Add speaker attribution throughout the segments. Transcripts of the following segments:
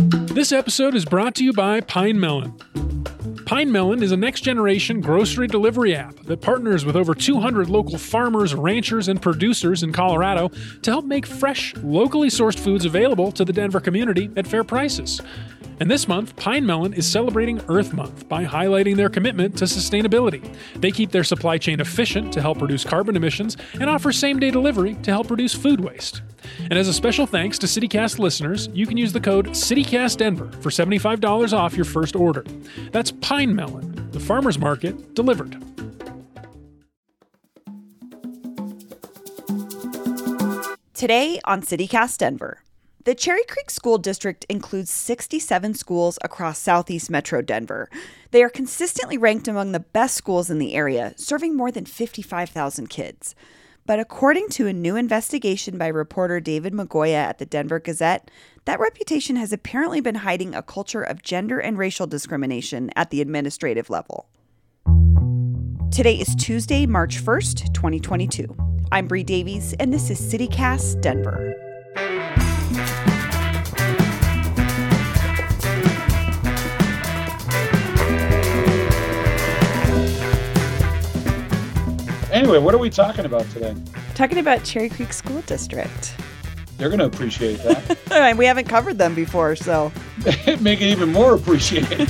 Speaker 1: This episode is brought to you by Pine Melon. Pine Melon is a next-generation grocery delivery app that partners with over 200 local farmers, ranchers, and producers in Colorado to help make fresh, locally sourced foods available to the Denver community at fair prices. And this month, Pine Melon is celebrating Earth Month by highlighting their commitment to sustainability. They keep their supply chain efficient to help reduce carbon emissions and offer same-day delivery to help reduce food waste. And as a special thanks to CityCast listeners, you can use the code CityCastDenver for $75 off your first order. That's Pine Melon, the farmer's market delivered.
Speaker 2: Today on CityCast Denver. The Cherry Creek School District includes 67 schools across southeast Metro Denver. They are consistently ranked among the best schools in the area, serving more than 55,000 kids. But according to a new investigation by reporter David Magoya at the Denver Gazette, that reputation has apparently been hiding a culture of gender and racial discrimination at the administrative level. Today is Tuesday, March 1st, 2022. I'm Bree Davies, and this is CityCast Denver.
Speaker 3: Anyway, what are we talking about today?
Speaker 2: Talking about Cherry Creek School District.
Speaker 3: They're going to appreciate that.
Speaker 2: We haven't covered them before, so.
Speaker 3: Make it even more appreciated.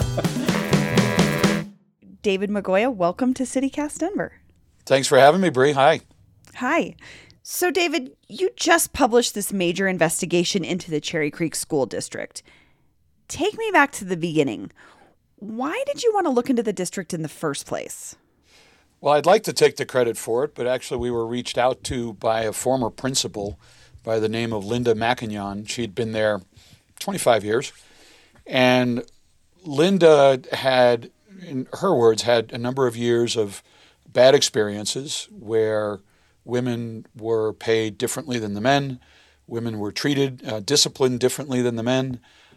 Speaker 2: David Magoya, welcome to CityCast Denver.
Speaker 3: Thanks for having me, Bree. Hi.
Speaker 2: Hi. So, David, you just published this major investigation into the Cherry Creek School District. Take me back to the beginning. Why did you want to look into the district in the first place?
Speaker 3: Well, I'd like to take the credit for it, but actually we were reached out to by a former principal by the name of Linda McInyon. She'd been there 25 years. And Linda had, in her words, had a number of years of bad experiences where women were paid differently than the men, women were treated, disciplined differently than the men.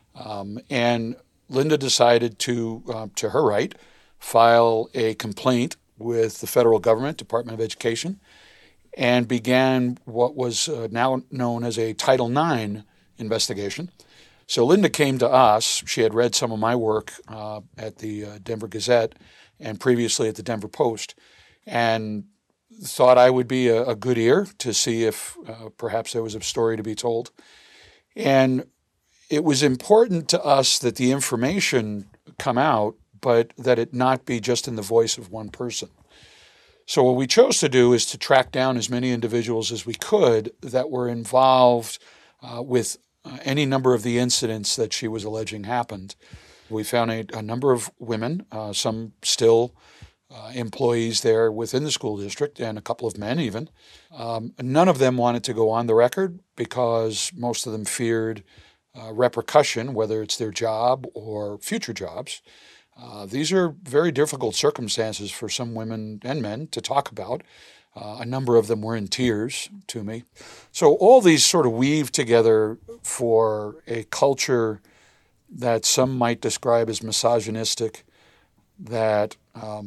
Speaker 3: And Linda decided to her right, file a complaint with the federal government, Department of Education, and began what was now known as a Title IX investigation. So Linda came to us. She had read some of my work at the Denver Gazette and previously at the Denver Post, and thought I would be a good ear to see if perhaps there was a story to be told. And it was important to us that the information come out, but that it not be just in the voice of one person. So what we chose to do is to track down as many individuals as we could that were involved with any number of the incidents that she was alleging happened. We found a number of women, some still employees there within the school district, and a couple of men even. None of them wanted to go on the record because most of them feared repercussion, whether it's their job or future jobs. These are very difficult circumstances for some women and men to talk about. A number of them were in tears to me. So all these sort of weave together for a culture that some might describe as misogynistic, that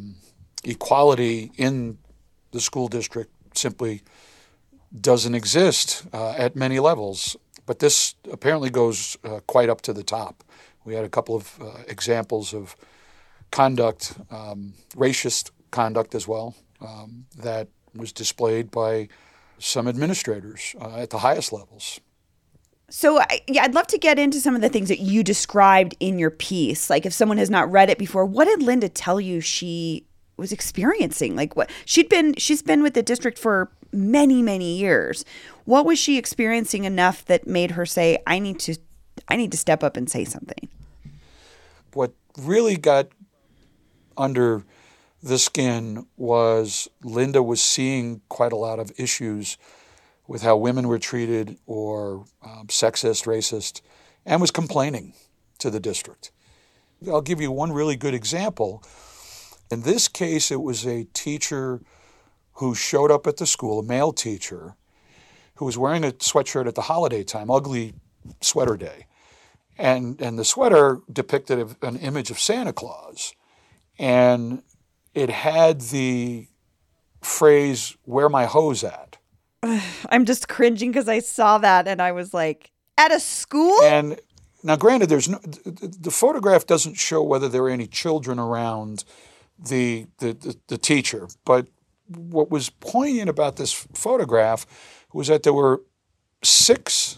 Speaker 3: equality in the school district simply doesn't exist at many levels. But this apparently goes quite up to the top. We had a couple of examples of conduct, racist conduct as well, that was displayed by some administrators at the highest levels.
Speaker 2: So I'd love to get into some of the things that you described in your piece. Like if someone has not read it before, what did Linda tell you she was experiencing? Like what she's been with the district for many, many years. What was she experiencing enough that made her say, I need to step up and say something?
Speaker 3: What really got under the skin was Linda was seeing quite a lot of issues with how women were treated or sexist, racist, and was complaining to the district. I'll give you one really good example. In this case, it was a teacher who showed up at the school, a male teacher, who was wearing a sweatshirt at the holiday time, ugly sweater day. And the sweater depicted an image of Santa Claus. And it had the phrase, "Where my hose at?"
Speaker 2: I'm just cringing because I saw that and I was like, at a school?
Speaker 3: And Now, granted, the photograph doesn't show whether there were any children around the teacher, but what was poignant about this photograph was that there were six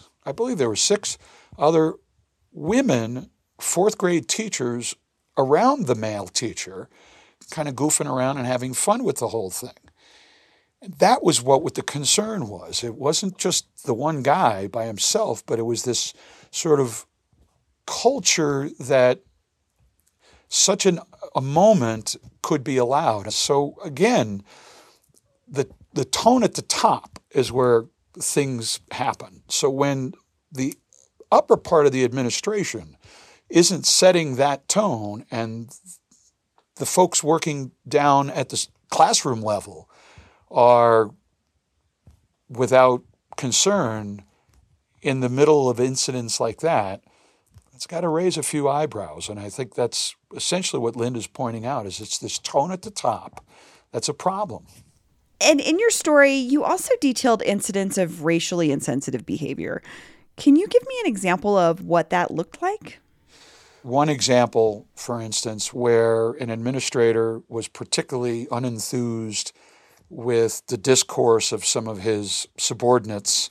Speaker 3: other women, fourth grade teachers around the male teacher, kind of goofing around and having fun with the whole thing. That was what the concern was. It wasn't just the one guy by himself, but it was this sort of culture that such a moment could be allowed. So again, the tone at the top is where things happen. So when the upper part of the administration isn't setting that tone and the folks working down at the classroom level are without concern in the middle of incidents like that, it's got to raise a few eyebrows. And I think that's essentially what Linda's pointing out, is it's this tone at the top that's a problem.
Speaker 2: And in your story, you also detailed incidents of racially insensitive behavior. Can you give me an example of what that looked like?
Speaker 3: One example, for instance, where an administrator was particularly unenthused with the discourse of some of his subordinates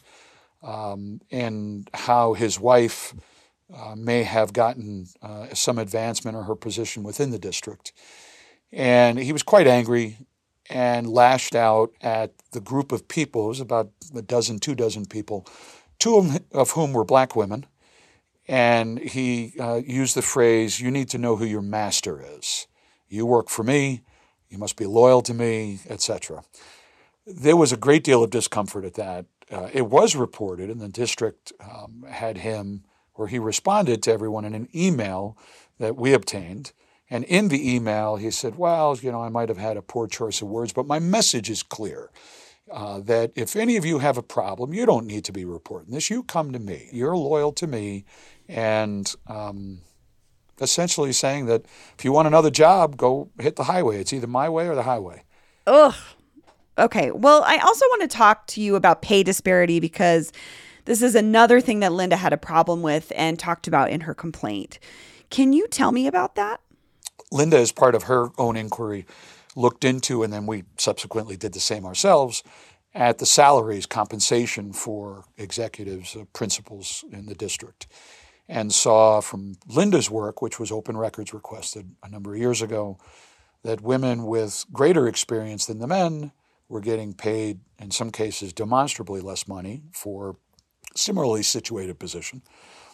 Speaker 3: and how his wife may have gotten some advancement or her position within the district. And he was quite angry and lashed out at the group of people. It was about 2 people, two of whom were black women. And he used the phrase, "You need to know who your master is. You work for me, you must be loyal to me," etc. There was a great deal of discomfort at that. It was reported, and the district had him, where he responded to everyone in an email that we obtained. And in the email, he said, well, I might have had a poor choice of words, but my message is clear. That if any of you have a problem, you don't need to be reporting this. You come to me. You're loyal to me. And essentially saying that if you want another job, go hit the highway. It's either my way or the highway.
Speaker 2: Ugh. Okay. Well, I also want to talk to you about pay disparity, because this is another thing that Linda had a problem with and talked about in her complaint. Can you tell me about that?
Speaker 3: Linda, as part of her own inquiry, looked into, and then we subsequently did the same ourselves, at the salaries, compensation for executives, principals in the district, and saw from Linda's work, which was open records requested a number of years ago, that women with greater experience than the men were getting paid, in some cases, demonstrably less money for similarly situated position.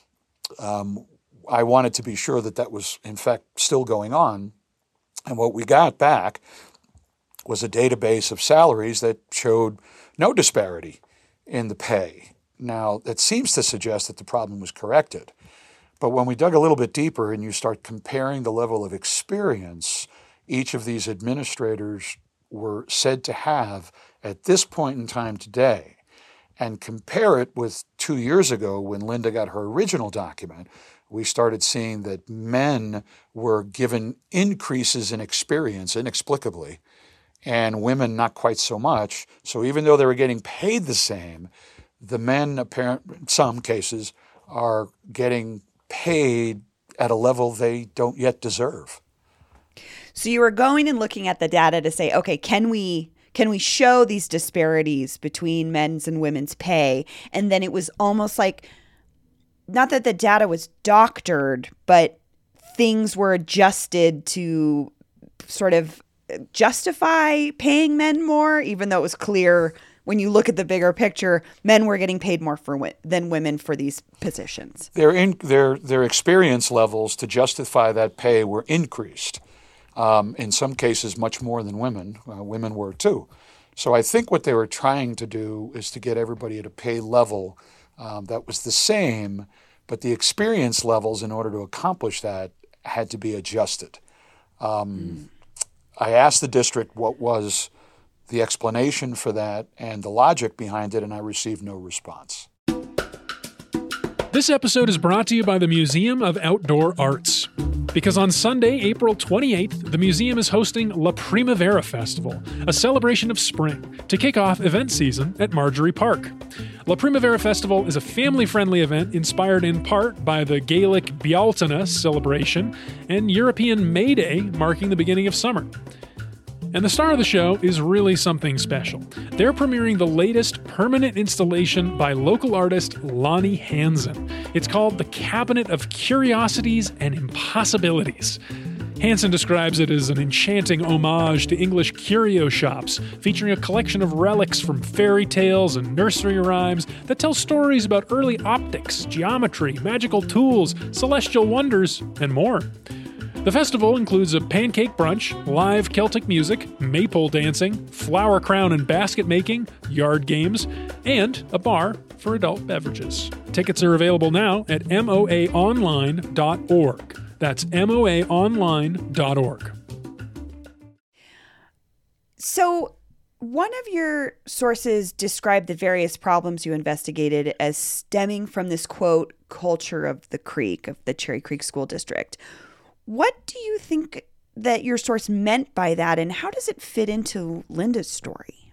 Speaker 3: I wanted to be sure that that was, in fact, still going on. And what we got back was a database of salaries that showed no disparity in the pay. Now, that seems to suggest that the problem was corrected. But when we dug a little bit deeper and you start comparing the level of experience each of these administrators were said to have at this point in time today, and compare it with 2 years ago when Linda got her original document, we started seeing that men were given increases in experience inexplicably, and women not quite so much. So even though they were getting paid the same, the men, in some cases, are getting paid at a level they don't yet deserve.
Speaker 2: So you were going and looking at the data to say, okay, can we show these disparities between men's and women's pay? And then it was almost like, not that the data was doctored, but things were adjusted to sort of justify paying men more, even though it was clear when you look at the bigger picture, men were getting paid more than women for these positions.
Speaker 3: Their experience levels to justify that pay were increased. In some cases, much more than women. Women were too. So I think what they were trying to do is to get everybody at a pay level that was the same, but the experience levels, in order to accomplish that, had to be adjusted. I asked the district what was the explanation for that and the logic behind it, and I received no response.
Speaker 1: This episode is brought to you by the Museum of Outdoor Arts. Because on Sunday, April 28th, the museum is hosting La Primavera Festival, a celebration of spring, to kick off event season at Marjorie Park. La Primavera Festival is a family-friendly event inspired in part by the Gaelic Bealtaine celebration and European May Day marking the beginning of summer. And the star of the show is really something special. They're premiering the latest permanent installation by local artist Lonnie Hansen. It's called The Cabinet of Curiosities and Impossibilities. Hansen describes it as an enchanting homage to English curio shops, featuring a collection of relics from fairy tales and nursery rhymes that tell stories about early optics, geometry, magical tools, celestial wonders, and more. The festival includes a pancake brunch, live Celtic music, maypole dancing, flower crown and basket making, yard games, and a bar for adult beverages. Tickets are available now at moaonline.org. That's moaonline.org.
Speaker 2: So, one of your sources described the various problems you investigated as stemming from this, quote, culture of the Creek, of the Cherry Creek School District. What do you think that your source meant by that, and how does it fit into Linda's story?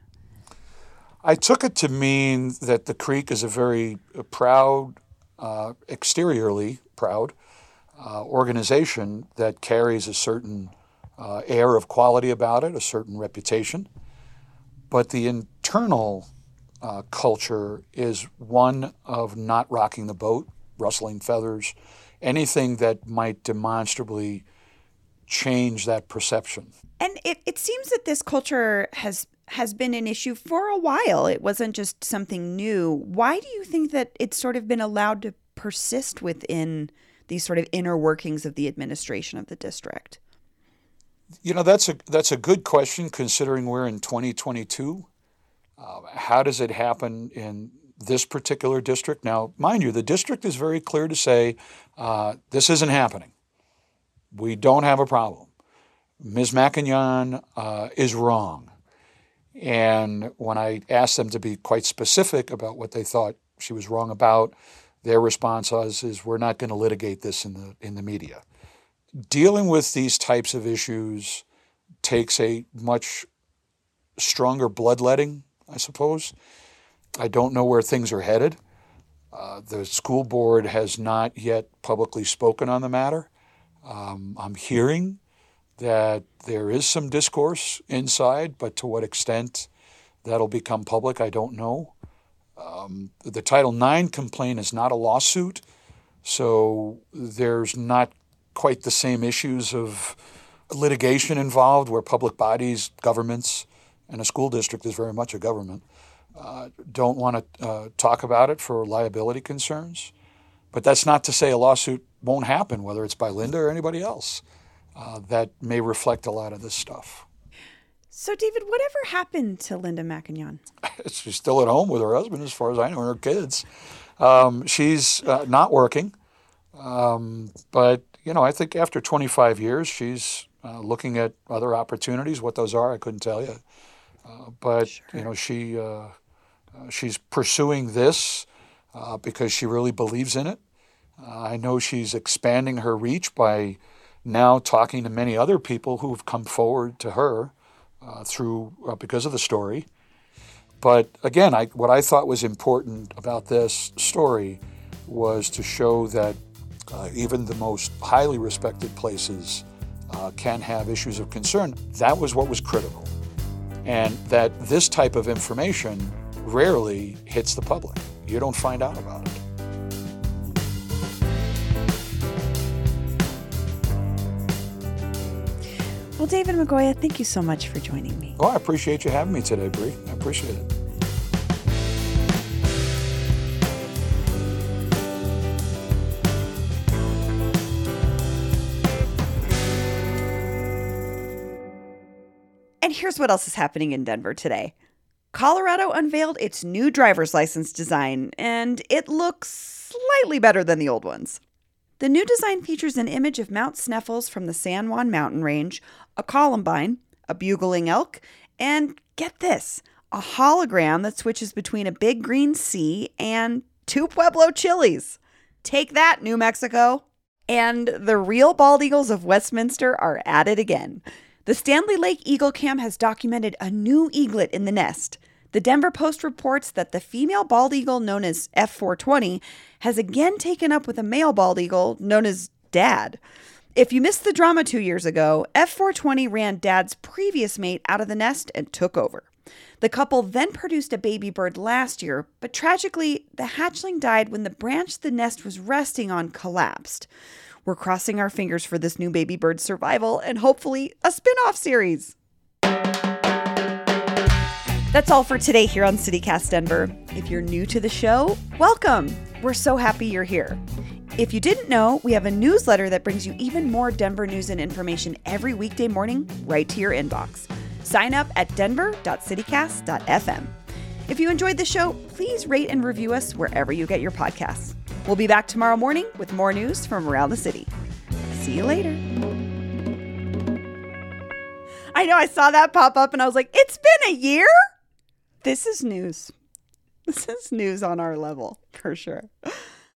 Speaker 3: I took it to mean that the Creek is a very proud, exteriorly proud organization that carries a certain air of quality about it, a certain reputation. But the internal culture is one of not rocking the boat, rustling feathers, anything that might demonstrably change that perception.
Speaker 2: And it seems that this culture has been an issue for a while. It wasn't just something new. Why do you think that it's sort of been allowed to persist within these sort of inner workings of the administration of the district?
Speaker 3: You know, that's a good question considering we're in 2022. How does it happen in this particular district? Now, mind you, the district is very clear to say this isn't happening. We don't have a problem. Ms. Mackinnon is wrong. And when I asked them to be quite specific about what they thought she was wrong about, their response is we're not going to litigate this in the media. Dealing with these types of issues takes a much stronger bloodletting, I suppose. I don't know where things are headed. The school board has not yet publicly spoken on the matter. I'm hearing that there is some discourse inside, but to what extent that'll become public, I don't know. The Title IX complaint is not a lawsuit, so there's not quite the same issues of litigation involved where public bodies, governments, and a school district is very much a government, don't want to talk about it for liability concerns. But that's not to say a lawsuit won't happen, whether it's by Linda or anybody else. That may reflect a lot of this stuff.
Speaker 2: So, David, whatever happened to Linda Mackinnon?
Speaker 3: She's still at home with her husband, as far as I know, and her kids. She's not working. But, I think after 25 years, she's looking at other opportunities. What those are, I couldn't tell you. But, sure. She's pursuing this because she really believes in it. I know she's expanding her reach by now talking to many other people who have come forward to her because of the story. But again, what I thought was important about this story was to show that even the most highly respected places can have issues of concern. That was what was critical. And that this type of information rarely hits the public. You don't find out about it.
Speaker 2: Well, David Magoya, thank you so much for joining me.
Speaker 3: Oh, I appreciate you having me today, Bree. I appreciate it.
Speaker 2: And here's what else is happening in Denver today. Colorado unveiled its new driver's license design, and it looks slightly better than the old ones. The new design features an image of Mount Sneffels from the San Juan mountain range, a columbine, a bugling elk, and get this, a hologram that switches between a big green sea and two Pueblo chilies. Take that, New Mexico. And the real bald eagles of Westminster are at it again. The Stanley Lake Eagle Cam has documented a new eaglet in the nest. The Denver Post reports that the female bald eagle known as F420 has again taken up with a male bald eagle known as Dad. If you missed the drama 2 years ago, F420 ran Dad's previous mate out of the nest and took over. The couple then produced a baby bird last year, but tragically, the hatchling died when the branch the nest was resting on collapsed. We're crossing our fingers for this new baby bird's survival and hopefully a spin-off series. That's all for today here on CityCast Denver. If you're new to the show, welcome. We're so happy you're here. If you didn't know, we have a newsletter that brings you even more Denver news and information every weekday morning right to your inbox. Sign up at denver.citycast.fm. If you enjoyed the show, please rate and review us wherever you get your podcasts. We'll be back tomorrow morning with more news from around the city. See you later. I know, I saw that pop up and I was like, it's been a year? This is news. This is news on our level, for sure.